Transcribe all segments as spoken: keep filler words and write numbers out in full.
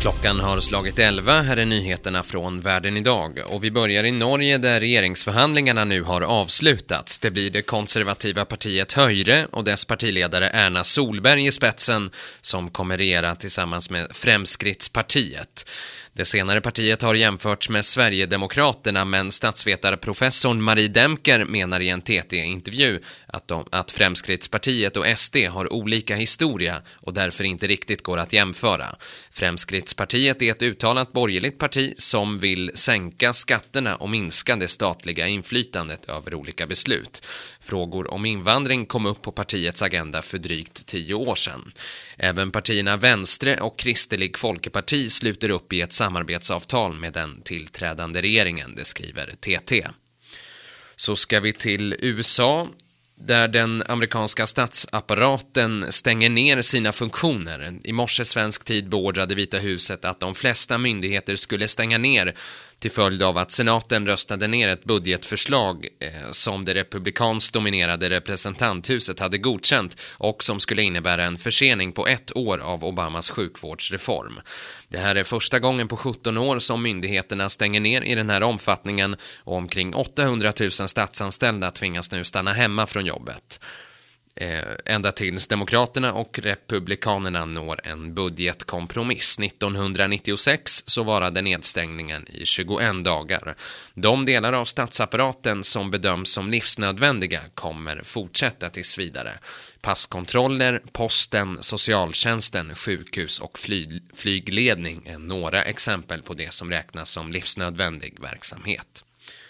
Klockan har slagit elva, här är nyheterna från Världen idag. Och vi börjar i Norge där regeringsförhandlingarna nu har avslutats. Det blir det konservativa partiet Høyre och dess partiledare Erna Solberg i spetsen som kommer regera tillsammans med Fremskrittspartiet. Det senare partiet har jämförts med Sverigedemokraterna, men statsvetarprofessorn Marie Demker menar i en T T-intervju att, de, att Fremskrittspartiet och S D har olika historia och därför inte riktigt går att jämföra. Fremskrittspartiet är ett uttalat borgerligt parti som vill sänka skatterna och minska det statliga inflytandet över olika beslut. Frågor om invandring kom upp på partiets agenda för drygt tio år sedan. Även partierna Venstre och Kristelig Folkeparti sluter upp i ett samarbetsavtal med den tillträdande regeringen, det skriver T T. Så ska vi till U S A, där den amerikanska statsapparaten stänger ner sina funktioner. I morse svensk tid beordrade Vita huset att de flesta myndigheter skulle stänga ner till följd av att senaten röstade ner ett budgetförslag eh, som det republikanskt dominerade representanthuset hade godkänt och som skulle innebära en försening på ett år av Obamas sjukvårdsreform. Det här är första gången på sjutton år som myndigheterna stänger ner i den här omfattningen och omkring åttahundratusen statsanställda tvingas nu stanna hemma från jobbet. Eh, ända tills Demokraterna och Republikanerna når en budgetkompromiss. nittonhundranittiosex så varade nedstängningen i tjugoen dagar. De delar av statsapparaten som bedöms som livsnödvändiga kommer fortsätta tills vidare. Passkontroller, posten, socialtjänsten, sjukhus och fly- flygledning är några exempel på det som räknas som livsnödvändig verksamhet.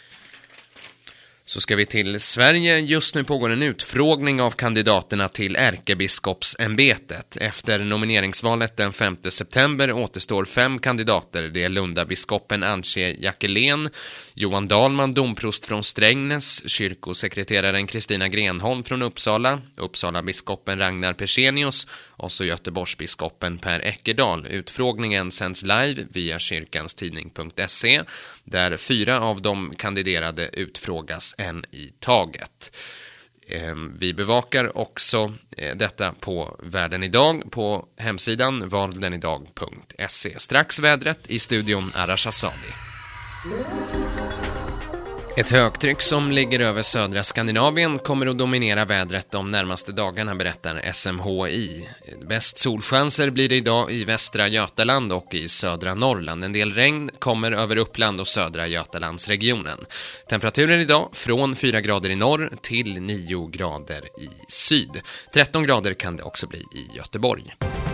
Så ska vi till Sverige. Just nu pågår en utfrågning av kandidaterna till ärkebiskopsämbetet. Efter nomineringsvalet den femte september återstår fem kandidater. Det är Lundabiskopen Antje Jackelén, Johan Dahlman, domprost från Strängnäs, kyrkosekreteraren Kristina Grenholm från Uppsala, Uppsala-biskopen Ragnar Persenius och så Göteborgsbiskopen Per Eckerdahl. Utfrågningen sänds live via kyrkanstidning punkt se där fyra av de kandiderade utfrågas en i taget. Vi bevakar också detta på Världen idag på hemsidan vardenidag punkt se. Strax vädret, i studion Arash Asadi. Ett högtryck som ligger över södra Skandinavien kommer att dominera vädret de närmaste dagarna, berättar S M H I. Bäst solchanser blir det idag i västra Götaland och i södra Norrland. En del regn kommer över Uppland och södra Götalandsregionen. Temperaturen idag från fyra grader i norr till nio grader i syd. tretton grader kan det också bli i Göteborg.